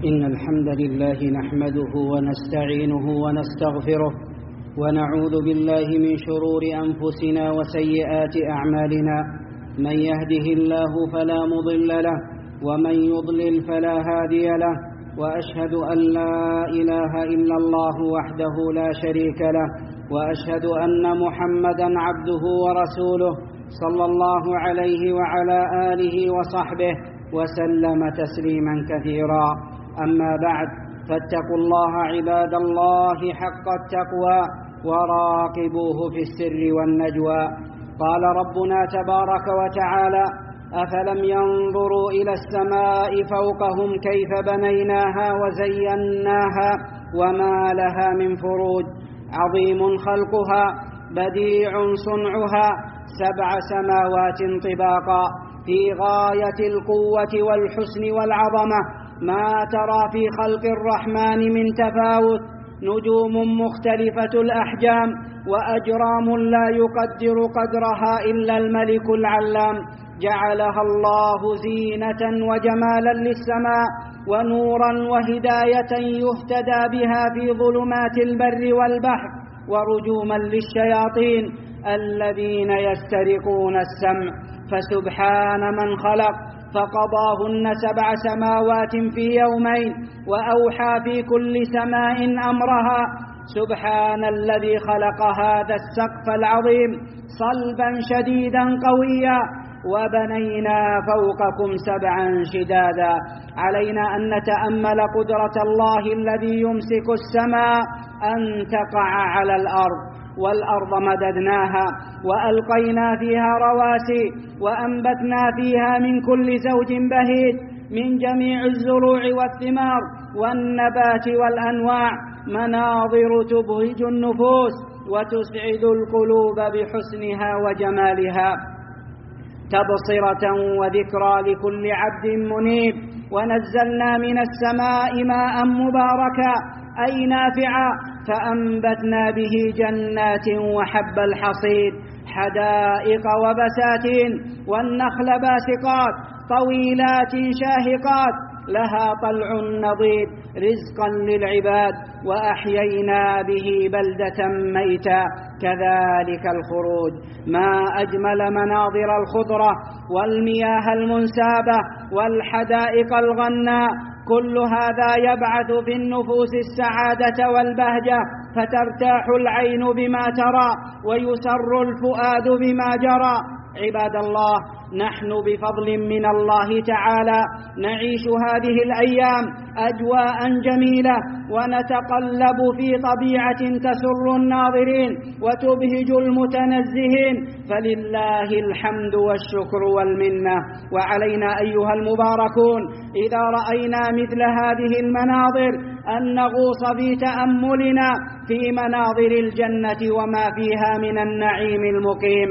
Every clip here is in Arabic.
إن الحمد لله نحمده ونستعينه ونستغفره ونعوذ بالله من شرور أنفسنا وسيئات أعمالنا. من يهده الله فلا مضل له ومن يضلل فلا هادي له، وأشهد أن لا إله إلا الله وحده لا شريك له، وأشهد أن محمدًا عبده ورسوله صلى الله عليه وعلى آله وصحبه وسلم تسليما كثيرا. أما بعد، فاتقوا الله عباد الله حق التقوى وراقبوه في السر والنجوى. قال ربنا تبارك وتعالى: أفلم ينظروا إلى السماء فوقهم كيف بنيناها وزيناها وما لها من فروج. عظيم خلقها بديع صنعها، 7 سماوات طباقا في غاية القوة والحسن والعظمة، ما ترى في خلق الرحمن من تفاوت. نجوم مختلفة الأحجام وأجرام لا يقدر قدرها إلا الملك العلام، جعلها الله زينة وجمالا للسماء ونورا وهداية يهتدى بها في ظلمات البر والبحر، ورجوما للشياطين الذين يسترقون السمع. فسبحان من خلق فقضاهن 7 سماوات في يومين، وأوحى في كل سماء أمرها. سبحان الذي خلق هذا السقف العظيم صلبا شديدا قويا، وبنينا فوقكم 7 شدادا. علينا أن نتأمل قدرة الله الذي يمسك السماء أن تقع على الأرض، والأرض مددناها وألقينا فيها رواسي وأنبتنا فيها من كل زوج بهيج، من جميع الزروع والثمار والنبات والأنواع، مناظر تبهج النفوس وتسعد القلوب بحسنها وجمالها، تبصرة وذكرى لكل عبد منيب. ونزلنا من السماء ماء مباركا أي نافعا، فأنبتنا به جنات وحب الحصيد، حدائق وبساتين، والنخل باسقات طويلات شاهقات لها طلع نضيد، رزقا للعباد. وأحيينا به بلدة ميتا، كذلك الخروج. ما أجمل مناظر الخضرة والمياه المنسابة والحدائق الغناء، كل هذا يبعث في النفوس السعادة والبهجة، فترتاح العين بما ترى ويسر الفؤاد بما جرى. عباد الله، نحن بفضل من الله تعالى نعيش هذه الأيام أجواء جميلة، ونتقلب في طبيعة تسر الناظرين وتبهج المتنزهين، فلله الحمد والشكر والمنة. وعلينا أيها المباركون إذا رأينا مثل هذه المناظر أن نغوص في تأملنا في مناظر الجنة وما فيها من النعيم المقيم،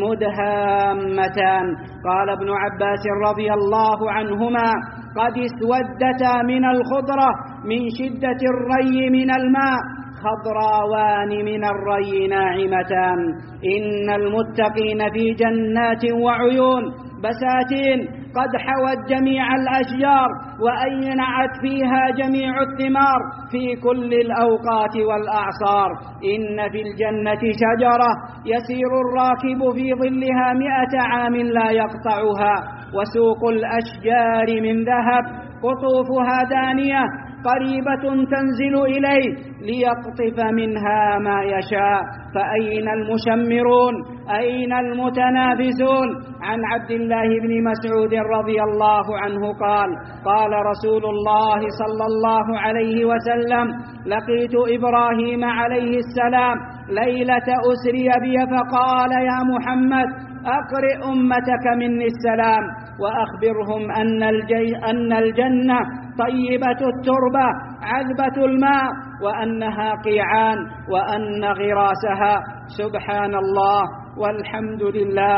مدهامتان. قال ابن عباس رضي الله عنهما: قد اسودتا من الخضرة من شدة الري من الماء، خضراوان من الري ناعمتان. إن المتقين في جنات وعيون، بساتين قد حوت جميع الأشجار وأينعت فيها جميع الثمار في كل الأوقات والأعصار. إن في الجنة شجرة يسير الراكب في ظلها 100 عام لا يقطعها، وسوق الأشجار من ذهب، قطوفها دانية قريبة تنزل إليه ليقطف منها ما يشاء. فأين المشمرون؟ أين المتنافسون؟ عن عبد الله بن مسعود رضي الله عنه قال: قال رسول الله صلى الله عليه وسلم: لقيت إبراهيم عليه السلام ليلة أسري بي، فقال: يا محمد، أقرئ أمتك مني السلام، وأخبرهم أن الجنة طيبة التربة عذبة الماء، وأنها قيعان، وأن غراسها سبحان الله والحمد لله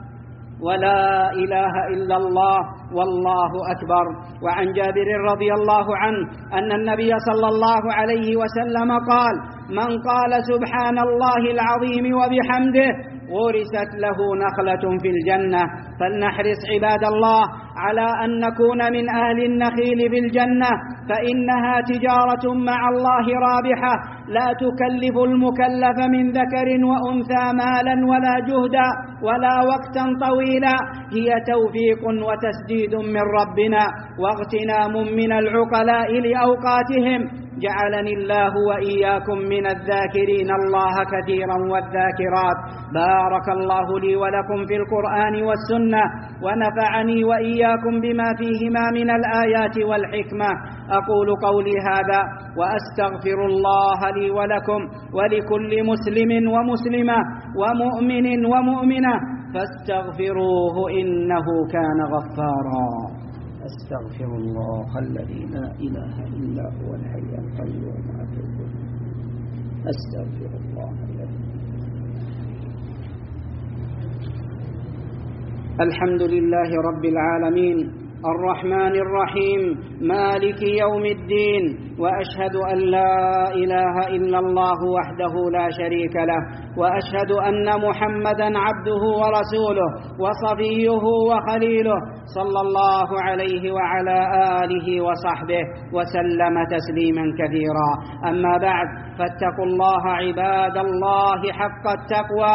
ولا إله إلا الله والله أكبر. وعن جابر رضي الله عنه أن النبي صلى الله عليه وسلم قال: من قال سبحان الله العظيم وبحمده غرست له نخلة في الجنة. فلنحرص عباد الله على أن نكون من أهل النخيل في الجنة، فإنها تجارة مع الله رابحة لا تكلف المكلف من ذكر وأنثى مالا ولا جهدا ولا وقتا طويلا، هي توفيق وتسديد من ربنا واغتنام من العقلاء لأوقاتهم. جعلني الله وإياكم من الذاكرين الله كثيرا والذاكرات. بارك الله لي ولكم في القرآن والسنة، ونفعني وإياكم بما فيهما من الآيات والحكمة. أقول قولي هذا وأستغفر الله لي ولكم ولكل مسلم ومسلمة ومؤمن ومؤمنة فاستغفروه إنه كان غفارا. أستغفر الله الذي لا إله إلا هو الحي القيوم أتوب إليه. أستغفر الله الذي. الحمد لله رب العالمين الرحمن الرحيم مالك يوم الدين، وأشهد أن لا إله إلا الله وحده لا شريك له، وأشهد أن محمدا عبده ورسوله وصفيه وخليله صلى الله عليه وعلى آله وصحبه وسلم تسليما كثيرا. أما بعد، فاتقوا الله عباد الله حق التقوى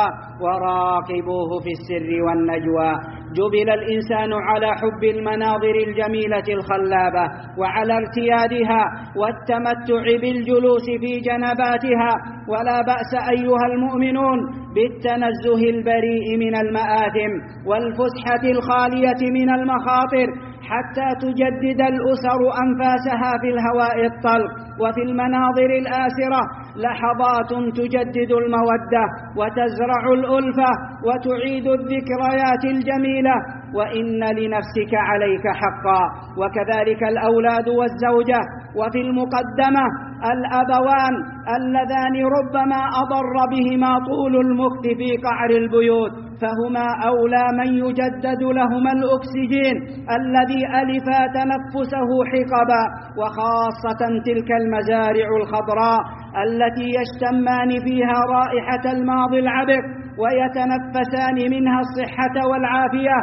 وراقبوه في السر والنجوى. جبل الإنسان على حب المناظر الجميلة الخلابة وعلى ارتيادها والتمتع بالجلوس في جنباتها، ولا بأس أيها المؤمنون بالتنزه البريء من المآثم والفسحة الخالية من المخاطر، حتى تجدد الأسر أنفاسها في الهواء الطلق وفي المناظر الآسرة لحظات تجدد المودة وتزرع الألفة وتعيد الذكريات الجميلة. وإن لنفسك عليك حقا، وكذلك الأولاد والزوجة، وفي المقدمة الأبوان اللذان ربما أضر بهما طول المكث في قعر البيوت، فهما أولى من يجدد لهما الأكسجين الذي ألفا تنفسه حقبا، وخاصة تلك المزارع الخضراء التي يشتمان فيها رائحة الماضي العبق ويتنفسان منها الصحة والعافية،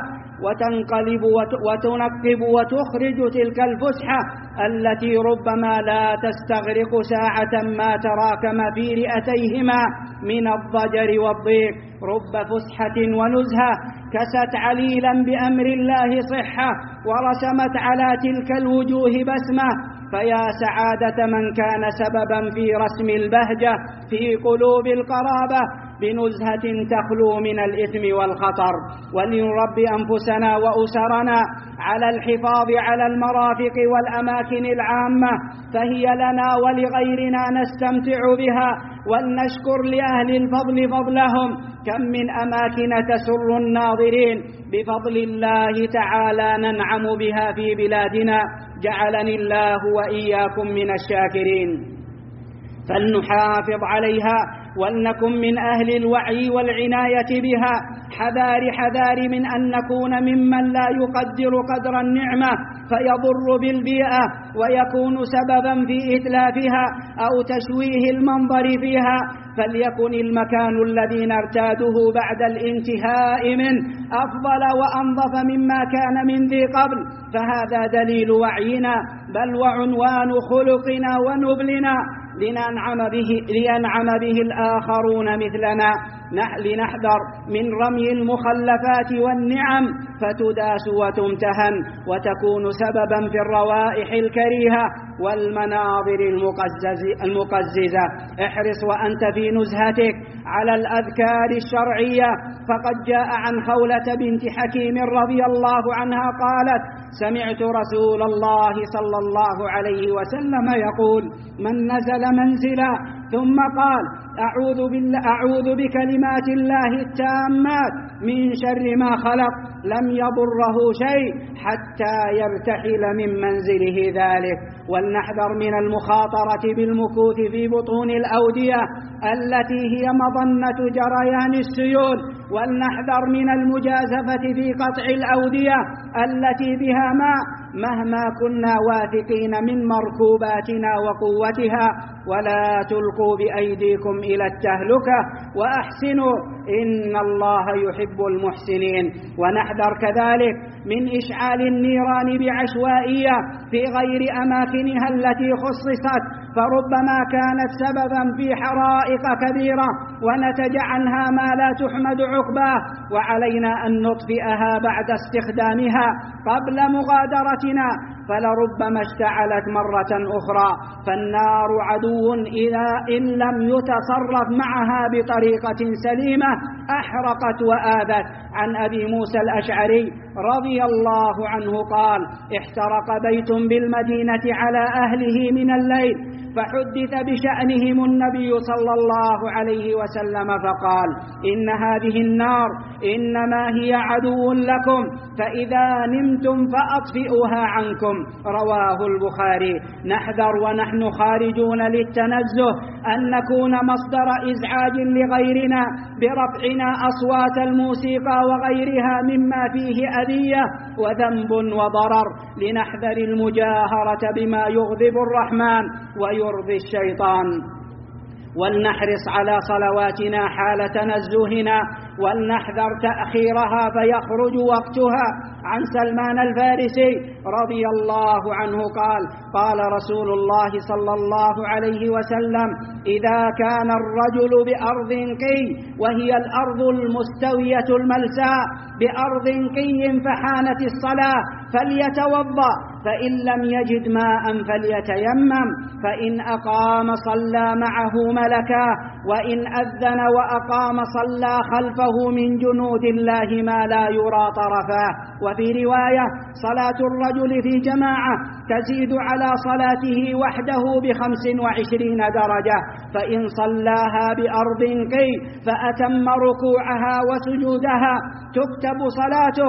وتنقلب وتنقب وتخرج تلك الفسحة التي ربما لا تستغرق ساعة ما تراكم في رئتيهما من الضجر والضيق. رب فسحة ونزهة كست عليلا بأمر الله صحة ورسمت على تلك الوجوه بسمة، فيا سعادة من كان سببا في رسم البهجة في قلوب القرابة بنزهة تخلو من الإثم والخطر. ولنربي أنفسنا وأسرنا على الحفاظ على المرافق والأماكن العامة، فهي لنا ولغيرنا نستمتع بها، ولنشكر لأهل الفضل فضلهم. كم من أماكن تسر الناظرين بفضل الله تعالى ننعم بها في بلادنا، جعلني الله وإياكم من الشاكرين. فلنحافظ عليها ولنكن من أهل الوعي والعناية بها، حذار من أن نكون ممن لا يقدر قدر النعمة فيضر بالبيئة ويكون سببا في إتلافها أو تشويه المنظر فيها. فليكن المكان الذي نرتاده بعد الانتهاء منه أفضل وأنظف مما كان من ذي قبل، فهذا دليل وعينا بل وعنوان خلقنا ونبلنا لينعم به الآخرون مثلنا. لنحذر من رمي المخلفات والنعم فتداس وتمتهن وتكون سببا في الروائح الكريهة والمناظر المقززة. احرص وأنت في نزهتك على الأذكار الشرعية، فقد جاء عن خولة بنت حكيم رضي الله عنها قالت: سمعت رسول الله صلى الله عليه وسلم يقول: من نزل منزلا ثم قال: أعوذ بكلمات الله التامات من شر ما خلق، لم يضره شيء حتى يرتحل من منزله ذلك. ولنحذر من المخاطرة بالمكوث في بطون الأودية التي هي مظنة جريان السيول، ولنحذر من المجازفة في قطع الأودية التي بها ماء مهما كنا واثقين من مركوباتنا وقوتها. ولا تلقوا بأيديكم إلى التهلكة وأحسنوا إن الله يحب المحسنين. ونحذر كذلك من إشعال النيران بعشوائية في غير أماكنها التي خصصت، فربما كانت سببا في حرائق كبيرة ونتج عنها ما لا تحمد عقباه، وعلينا أن نطفئها بعد استخدامها قبل مغادرتنا، فلربما اشتعلت مرة أخرى. فالنار عدو إن لم يتصرف معها بطريقة سليمة أحرقت وآذت. عن أبي موسى الأشعري رضي الله عنه قال: احترق بيت بالمدينة على أهله من الليل، فحدث بشأنهم النبي صلى الله عليه وسلم فقال: إن هذه النار إنما هي عدو لكم، فإذا نمتم فأطفئوها عنكم. رواه البخاري. نحذر ونحن خارجون للتنزه أن نكون مصدر إزعاج لغيرنا برفعنا أصوات الموسيقى وغيرها مما فيه أذية وذنب وضرر. لنحذر المجاهرة بما يغضب الرحمن ويرضي الشيطان، ولنحرص على صلواتنا حال تنزهنا، ولنحذر تأخيرها فيخرج وقتها. عن سلمان الفارسي رضي الله عنه قال: قال رسول الله صلى الله عليه وسلم: إذا كان الرجل بأرض قي، وهي الأرض المستوية الملساء، بأرض قي فحانت الصلاة فليتوضأ، فإن لم يجد ماء فليتيمم، فإن أقام صلى معه ملكا، وإن أذن وأقام صلى خلفه من جنود الله ما لا يرى طرفاه. وفي رواية: صلاة الرجل في جماعة تزيد على صلاته وحده ب25 درجة، فإن صلاها بأرض قي فأتم ركوعها وسجودها تكتب صلاته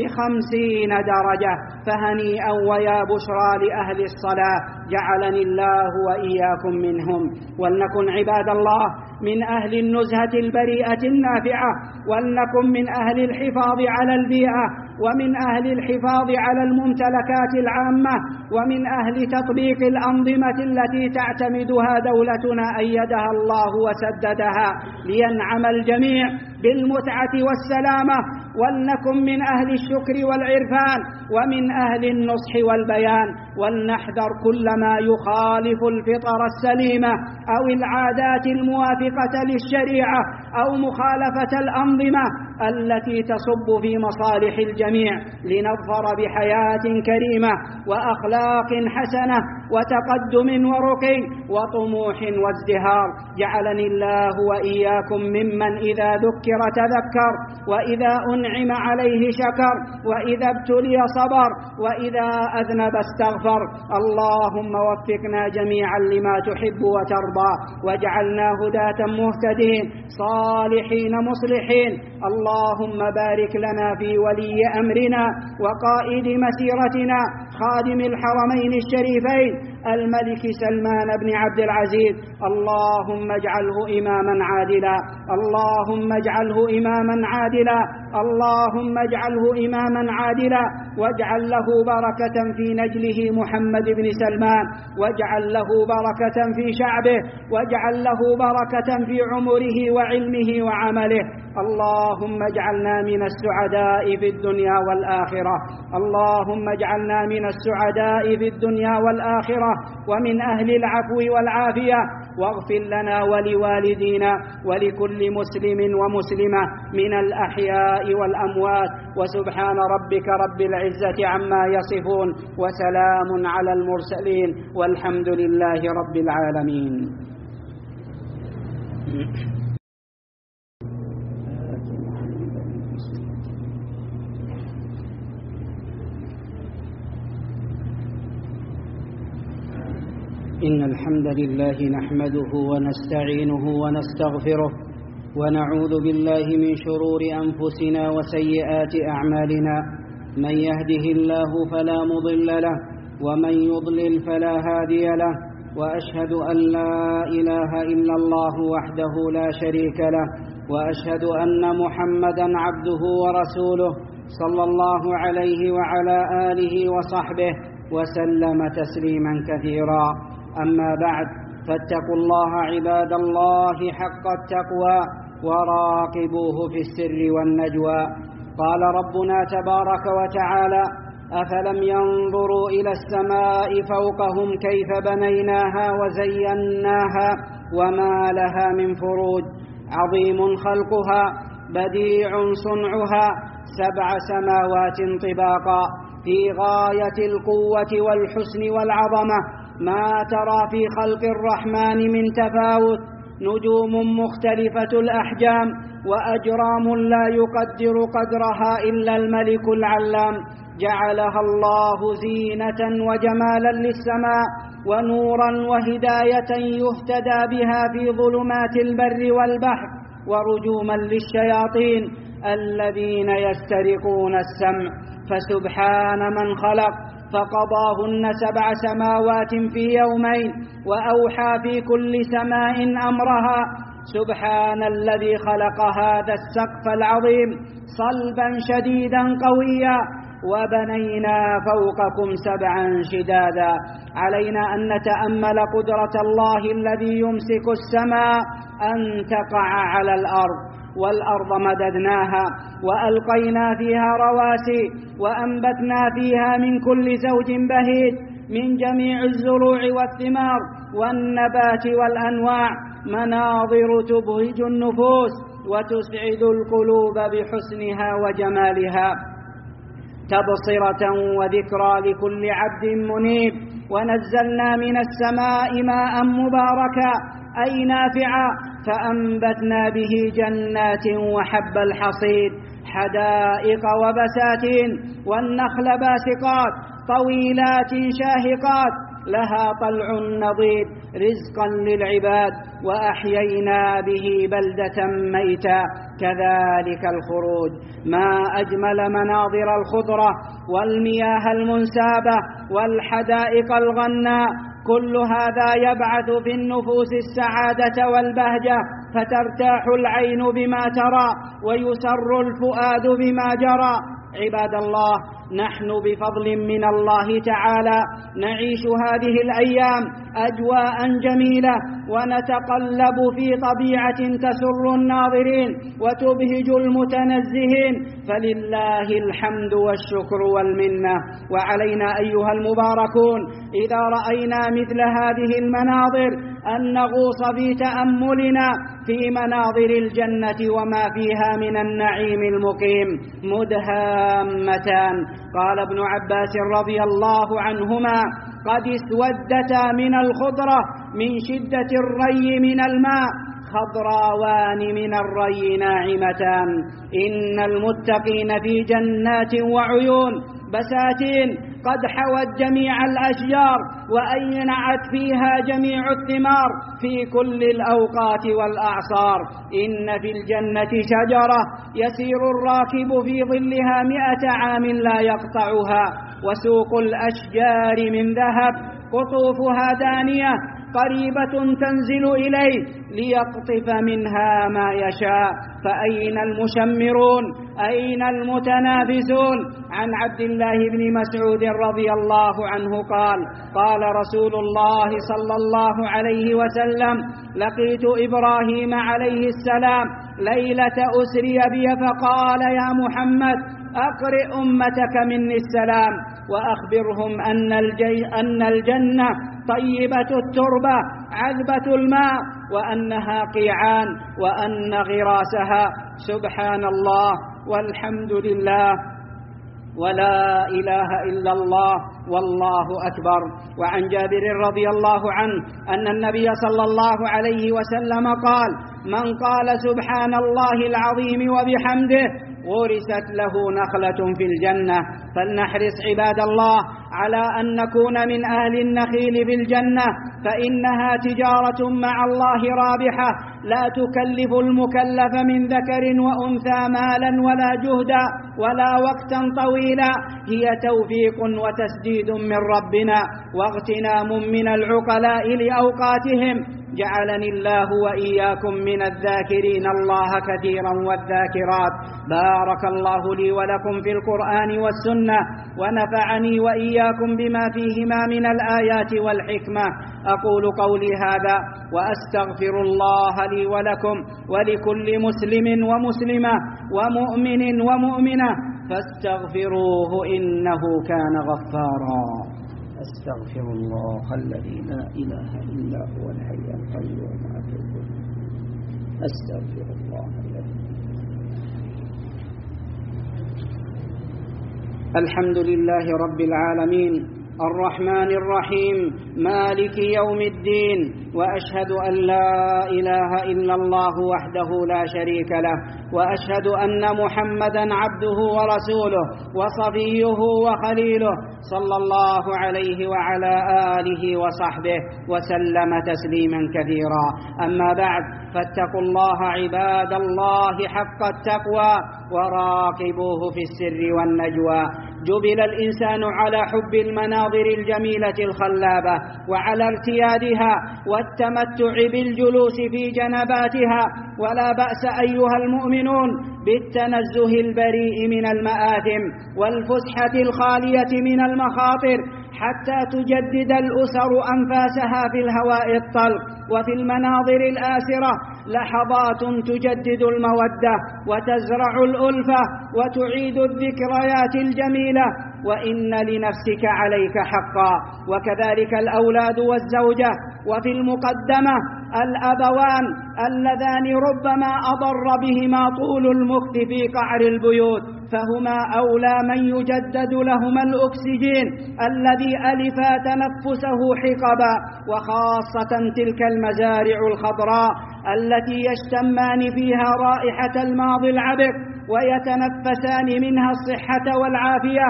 ب50 درجة. فهنيئا ويا بشرى لأهل الصلاة، جعلني الله وإياكم منهم. ولنكن عباد الله من أهل النزهة البريئة النافعة، ولنكن من أهل الحفاظ على البيئة، ومن أهل الحفاظ على الممتلكات العامة، ومن أهل تطبيق الأنظمة التي تعتمدها دولتنا أيدها الله وسددها، لينعم الجميع بالمتعة والسلامة. ولنكن من أهل الشكر والعرفان، ومن أهل النصح والبيان. ولنحذر كل ما يخالف الفطر السليمة أو العادات الموافقة للشريعة أو مخالفة الأنظمة التي تصب في مصالح الجميع، لنظفر بحياة كريمة وأخلاق حسنة وتقدم ورقي وطموح وازدهار. جعلني الله وإياكم ممن إذا ذكر تذكر، وإذا أنعم عليه شكر، وإذا ابتلي صبر، وإذا أذنب استغفر. اللهم وفقنا جميعا لما تحب وترضى، واجعلنا هداة مهتدين صالحين مصلحين. اللهم بارك لنا في ولي أمرنا وقائد مسيرتنا خادم الحرمين الشريفين الملك سلمان بن عبد العزيز. اللهم اجعله إماما عادلا، اللهم اجعله إماما عادلا، اللهم اجعله إماما عادلا، واجعل له بركة في نجله محمد بن سلمان، واجعل له بركة في شعبه، واجعل له بركة في عمره وعلمه وعمله. اللهم اجعلنا من السعداء في الدنيا والآخرة، اللهم اجعلنا من السعداء في الدنيا والآخرة، ومن أهل العفو والعافية. واغفر لنا ولوالدينا ولكل مسلم ومسلمة من الأحياء والأموات. وسبحان ربك رب العزة عما يصفون، وسلام على المرسلين، والحمد لله رب العالمين. إن الحمد لله نحمده ونستعينه ونستغفره، ونعوذ بالله من شرور أنفسنا وسيئات أعمالنا. من يهده الله فلا مضل له، ومن يضلل فلا هادي له. وأشهد أن لا إله إلا الله وحده لا شريك له، وأشهد أن محمدًا عبده ورسوله صلى الله عليه وعلى آله وصحبه وسلم تسليما كثيرا. أما بعد، فاتقوا الله عباد الله حق التقوى وراقبوه في السر والنجوى. قال ربنا تبارك وتعالى: أفلم ينظروا إلى السماء فوقهم كيف بنيناها وزيناها وما لها من فروج عظيم خلقها بديع صنعها 7 سماوات طباقا في غاية القوة والحسن والعظمة ما ترى في خلق الرحمن من تفاوت نجوم مختلفة الأحجام وأجرام لا يقدر قدرها إلا الملك العلام جعلها الله زينة وجمالا للسماء ونورا وهداية يهتدى بها في ظلمات البر والبحر ورجوما للشياطين الذين يسترقون السمع. فسبحان من خلق فقضاهن 7 سماوات في يومين وأوحى في كل سماء أمرها. سبحان الذي خلق هذا السقف العظيم صلبا شديدا قويا وبنينا فوقكم 7 شدادا. علينا أن نتأمل قدرة الله الذي يمسك السماء أن تقع على الأرض والأرض مددناها وألقينا فيها رواسي وأنبتنا فيها من كل زوج بهيج من جميع الزروع والثمار والنبات والأنواع مناظر تبهج النفوس وتسعد القلوب بحسنها وجمالها تبصرة وذكرى لكل عبد منيب. ونزلنا من السماء ماء مباركا أي نافعا فأنبتنا به جنات وحب الحصيد حدائق وبساتين والنخل باسقات طويلات شاهقات لها طلع نضيد رزقا للعباد وأحيينا به بلدة ميتا كذلك الخروج. ما أجمل مناظر الخضرة والمياه المنسابة والحدائق الغناء كل هذا يبعث في النفوس السعادة والبهجة فترتاح العين بما ترى ويسر الفؤاد بما جرى. عباد الله نحن بفضل من الله تعالى نعيش هذه الأيام أجواء جميلة ونتقلب في طبيعة تسر الناظرين وتبهج المتنزهين فلله الحمد والشكر والمنة. وعلينا أيها المباركون إذا رأينا مثل هذه المناظر أن نغوص في تأملنا في مناظر الجنة وما فيها من النعيم المقيم مدهامتان. قال ابن عباس رضي الله عنهما: قد اسودتا من الخضرة من شدة الري من الماء خضراوان من الري ناعمتان. إن المتقين في جنات وعيون بساتين قد حوت جميع الأشجار وأينعت فيها جميع الثمار في كل الأوقات والأعصار. إن في الجنة شجرة يسير الراكب في ظلها 100 عام لا يقطعها وسوق الأشجار من ذهب قطوفها دانية قريبة تنزل إليه ليقطف منها ما يشاء. فأين المشمرون أين المتنافسون؟ عن عبد الله بن مسعود رضي الله عنه قال: قال رسول الله صلى الله عليه وسلم: لقيت إبراهيم عليه السلام ليلة أسري بي فقال: يا محمد أقرئ أمتك مني السلام وأخبرهم أن الجنة طيبة التربة عذبة الماء وأنها قيعان وأن غراسها سبحان الله والحمد لله ولا إله إلا الله والله أكبر. وعن جابر رضي الله عنه أن النبي صلى الله عليه وسلم قال: من قال سبحان الله العظيم وبحمده غرست له نخلة في الجنة. فلنحرص عباد الله على أن نكون من أهل النخيل في الجنة فإنها تجارة مع الله رابحة لا تكلف المكلف من ذكر وأنثى مالا ولا جهدا ولا وقتا طويلا هي توفيق وتسديد من ربنا واغتنام من العقلاء لأوقاتهم جعلني الله وإياكم من الذاكرين الله كثيرا والذاكرات. بارك الله لي ولكم في القرآن والسنة، ونفعني وإياكم بما فيهما من الآيات والحكمة. أقول قولي هذا وأستغفر الله لي ولكم ولكل مسلم ومسلمة ومؤمن ومؤمنة فاستغفروه إنه كان غفارا. أستغفر الله الذي لا إله إلا هو الحي القيوم أتوب إليه. أستغفر الله الذي. الحمد لله رب العالمين الرحمن الرحيم مالك يوم الدين، وأشهد أن لا إله إلا الله وحده لا شريك له، وأشهد أن محمدا عبده ورسوله وصفيه وخليله صلى الله عليه وعلى آله وصحبه وسلم تسليما كثيرا. أما بعد، فاتقوا الله عباد الله حق التقوى وراقبوه في السر والنجوى. جبل الإنسان على حب المناظر الجميلة الخلابة وعلى ارتيادها والتمتع بالجلوس في جنباتها، ولا بأس أيها المؤمنون بالتنزه البريء من المآثم والفسحة الخالية من المخاطر حتى تجدد الأسر أنفاسها في الهواء الطلق وفي المناظر الآسرة لحظات تجدد المودة وتزرع الألفة وتعيد الذكريات الجميلة. وإن لنفسك عليك حقا، وكذلك الأولاد والزوجة، وفي المقدمة الأبوان اللذان ربما أضر بهما طول المكث في قعر البيوت، فهما أولى من يجدد لهما الأكسجين الذي ألفا تنفسه حقبا، وخاصة تلك المزارع الخضراء التي يشتمان فيها رائحة الماضي العبق ويتنفسان منها الصحة والعافية،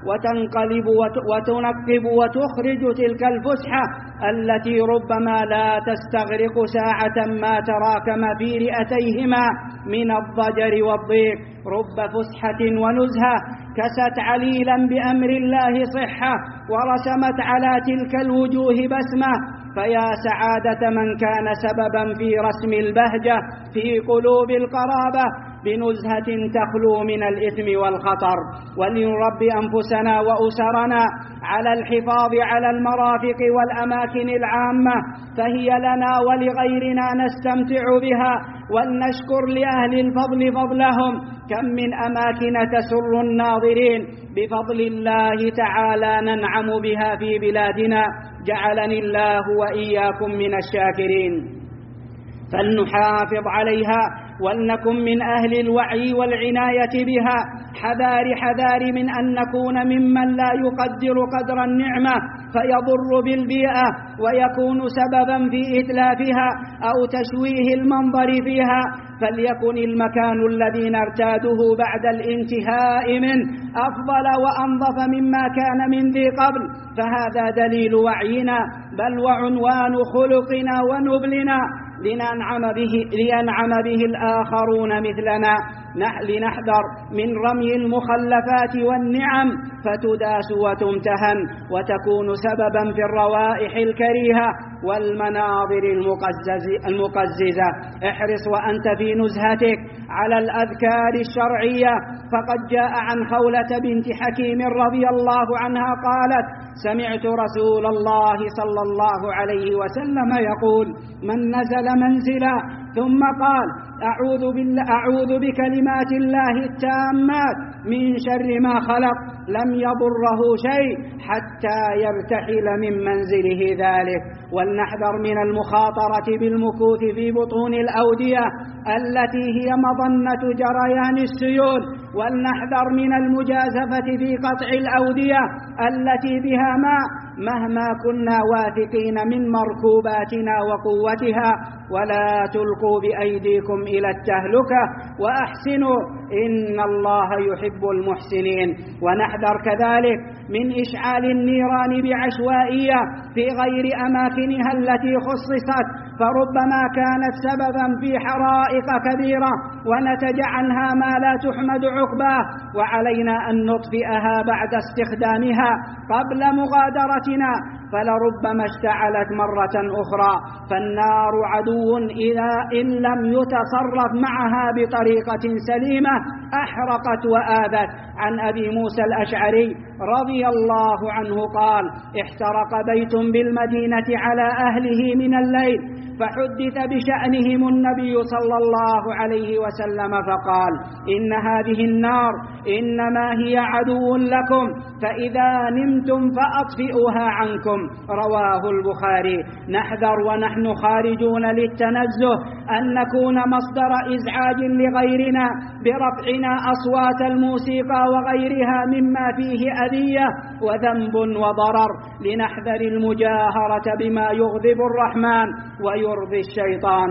وتنقلب وتنقب وتخرج تلك الفسحة التي ربما لا تستغرق ساعة ما تراكم في رئتيهما من الضجر والضيق. رب فسحة ونزهة كست عليلا بأمر الله صحة ورسمت على تلك الوجوه بسمة، فيا سعادة من كان سببا في رسم البهجة في قلوب القرابة بنزهة تخلو من الإثم والخطر. ولنربي أنفسنا وأسرنا على الحفاظ على المرافق والأماكن العامة، فهي لنا ولغيرنا نستمتع بها، ولنشكر لأهل الفضل فضلهم. كم من أماكن تسر الناظرين بفضل الله تعالى ننعم بها في بلادنا، جعلني الله وإياكم من الشاكرين. فلنحافظ عليها ولنكن من أهل الوعي والعناية بها، حذار من أن نكون ممن لا يقدر قدر النعمة فيضر بالبيئة ويكون سببا في إتلافها أو تشويه المنظر فيها. فليكن المكان الذي نرتاده بعد الانتهاء منه أفضل وأنظف مما كان من ذي قبل، فهذا دليل وعينا بل وعنوان خلقنا ونبلنا لينعم به الآخرون مثلنا. لنحذر من رمي المخلفات والنعم فتداس وتمتهن وتكون سببا في الروائح الكريهة والمناظر المقززة. احرص وأنت في نزهتك على الأذكار الشرعية، فقد جاء عن خولة بنت حكيم رضي الله عنها قالت: سمعت رسول الله صلى الله عليه وسلم يقول: من نزل منزلا ثم قال: أعوذ بكلمات الله التامات من شر ما خلق، لم يضره شيء حتى يرتحل من منزله ذلك. ولنحذر من المخاطرة بالمكوث في بطون الأودية التي هي مظنة جريان السيول، ولنحذر من المجازفة في قطع الأودية التي بها ماء مهما كنا واثقين من مركوباتنا وقوتها. ولا تلقوا بأيديكم إلى التهلكة وأحسنوا إن الله يحب المحسنين. ونحذر كذلك من إشعال النيران بعشوائية في غير أماكنها التي خصصت، فربما كانت سببا في حرائق كبيرة ونتج عنها ما لا تحمد عقباه، وعلينا أن نطفئها بعد استخدامها قبل مغادرتنا، فلربما اشتعلت مرة أخرى. فالنار عدو إن لم يتصرف معها بطريقة سليمة أحرقت وآذت. عن أبي موسى الأشعري رضي الله عنه قال: احترق بيت بالمدينة على أهله من الليل، فحدث بشأنهم النبي صلى الله عليه وسلم فقال: إن هذه النار إنما هي عدو لكم، فإذا نمتم فأطفئوها عنكم. رواه البخاري. نحذر ونحن خارجون للتنزه أن نكون مصدر إزعاج لغيرنا برفعنا أصوات الموسيقى وغيرها مما فيه أذية وذنب وضرر. لنحذر المجاهرة بما يغضب الرحمن ويرضي الشيطان.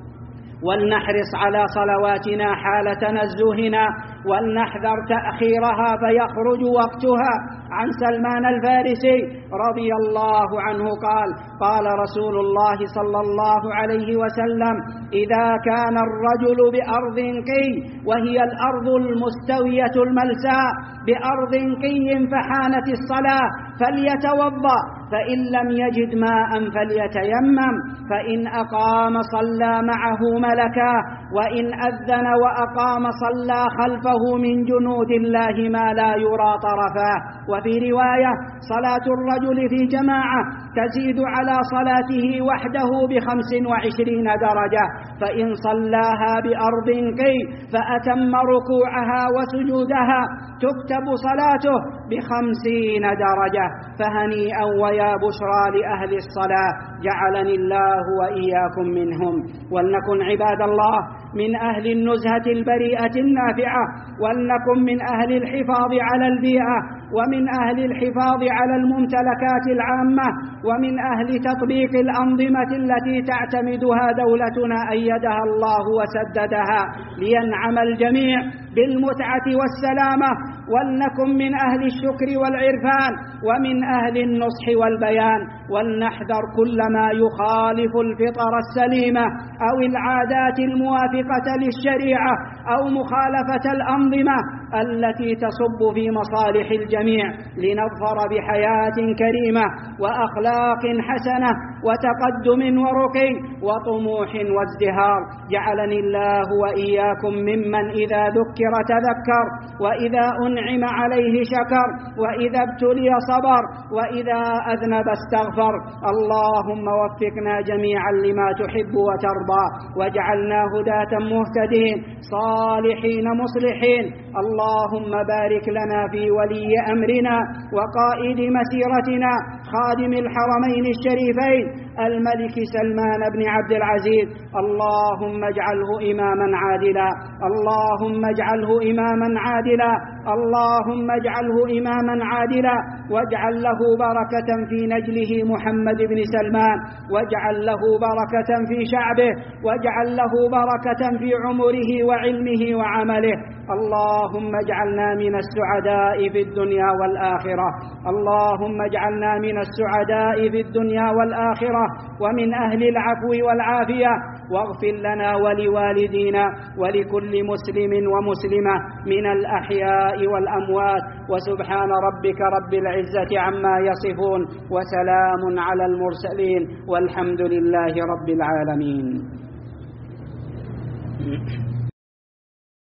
ولنحرص على صلواتنا حال تنزهنا، ولنحذر تأخيرها فيخرج وقتها. عن سلمان الفارسي رضي الله عنه قال: قال رسول الله صلى الله عليه وسلم: إذا كان الرجل بأرض قي، وهي الأرض المستوية الملساء، بأرض قي فحانت الصلاة فليتوضأ، فإن لم يجد ماء فليتيمم، فإن أقام صلى معه ملكا، وإن أذن وأقام صلى خلفه من جنود الله ما لا يرى طرفاه. وفي رواية: صلاة الرجل في جماعة تزيد على صلاته وحده ب25 درجة، فإن صلاها بأرض قي فأتم ركوعها وسجودها تكتب صلاته ب50 درجة. فهنيئا ويا بشرى لأهل الصلاة، جعلني الله وإياكم منهم. ولنكن عباد الله من أهل النزهة البريئة النافعة، ولنكن من أهل الحفاظ على البيئة، ومن أهل الحفاظ على الممتلكات العامة، ومن أهل تطبيق الأنظمة التي تعتمدها دولتنا أيدها الله وسددها، لينعم الجميع بالمتعة والسلامة. ولنكن من أهل الشكر والعرفان، ومن أهل النصح والبيان. ولنحذر كل ما يخالف الفطر السليمة أو العادات الموافقة للشريعة أو مخالفة الأنظمة التي تصب في مصالح الجميع، لنظفر بحياة كريمة وأخلاق حسنة وتقدم ورقي وطموح وازدهار. جعلني الله وإياكم ممن إذا ذكر تذكر، وإذا أنعم عليه شكر، وإذا ابتلي صبر، وإذا أذنب استغفر. اللهم وفقنا جميعا لما تحب وترضى، واجعلنا هداة مهتدين صالحين مصلحين. اللهم بارك لنا في ولي أمرنا وقائد مسيرتنا خادم الحرمين الشريفين الملك سلمان بن عبد العزيز. اللهم اجعله إماما عادلا، اللهم اجعله إماما عادلا، اللهم اجعله إماما عادلا، واجعل له بركة في نجله محمد بن سلمان، واجعل له بركة في شعبه، واجعل له بركة في عمره وعلمه وعمله. اللهم اجعلنا من السعداء في الدنيا والآخرة، اللهم اجعلنا من السعداء في الدنيا والآخرة، ومن أهل العفو والعافية. واغفر لنا ولوالدينا ولكل مسلم ومسلمة من الأحياء والأموات. وسبحان ربك رب العزة عما يصفون، وسلام على المرسلين، والحمد لله رب العالمين.